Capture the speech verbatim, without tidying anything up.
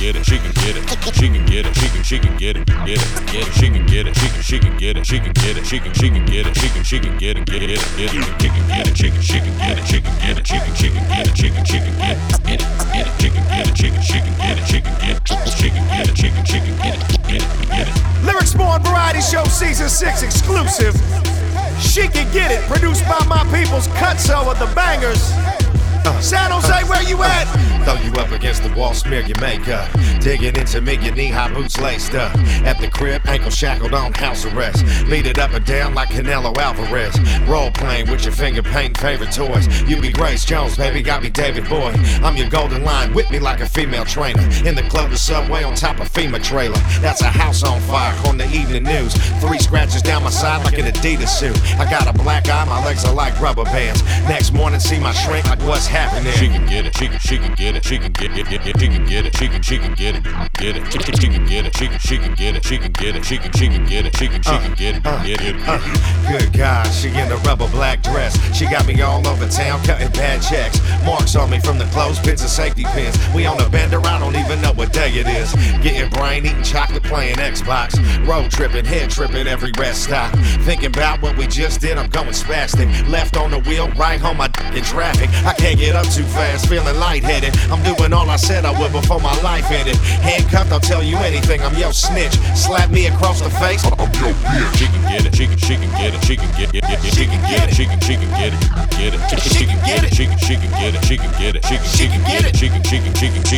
get it, she can get it, she can get it, she can she can get it, get it, get it, she can get it, she can she can get it, she can get it, she can she can get it, she can she can get it, get it, get it, she can get it, she can she can get it, she can get it, she can she can get it, she can she can get it, get it, get it, she can get it, she can she can get it, she can get it, she can get it, she can she can get it, get it, get it. Lyrics Born Variety Show Season six exclusive. She Can Get It, produced by my people's Cutso of the Bangers. Uh, San Jose, uh, where you at? Uh, throw you up against the wall, smear your makeup. Digging into me, your knee-high boots laced up. At the crib, ankle shackled on house arrest. Beat it up and down like Canelo Alvarez. Role playing with your finger painting favorite toys. You be Grace Jones, baby, got me David Boyd. I'm your golden line, whip me like a female trainer. In the club, the subway on top of FEMA trailer. That's a house on fire on the evening news. Three scratches down my side like an Adidas suit. I got a black eye, my legs are like rubber bands. Next morning, see my shrink like what's happening. She can get it, she can she can get it, she can get it, get it, she can get it, she can she can get it, get it, she can she can get it, she can she can get it, she can get it, she can she can get it, she can she can get it, get it. Good God, she in a rubber black dress. She got me all over town cutting bad checks. Marks on me from the clothespins and safety pins. We on a bender, I don't even know what day it is. Getting brain, eating chocolate, playing Xbox. Road tripping, head tripping every rest stop. Thinking about what we just did, I'm going spastic. Left on the wheel, right home, I in traffic. I can't get up too fast, feeling lightheaded. I'm doing all I said I would before my life ended. Handcuffed, I'll tell you anything, I'm your snitch. Slap me across the face, I'm your bitch. She can get it, she can she can get it, she can get it, she can get it, she can she can get it, get it, she can get it, she can she can get it, she can get it, she can she can get it, she can she can she can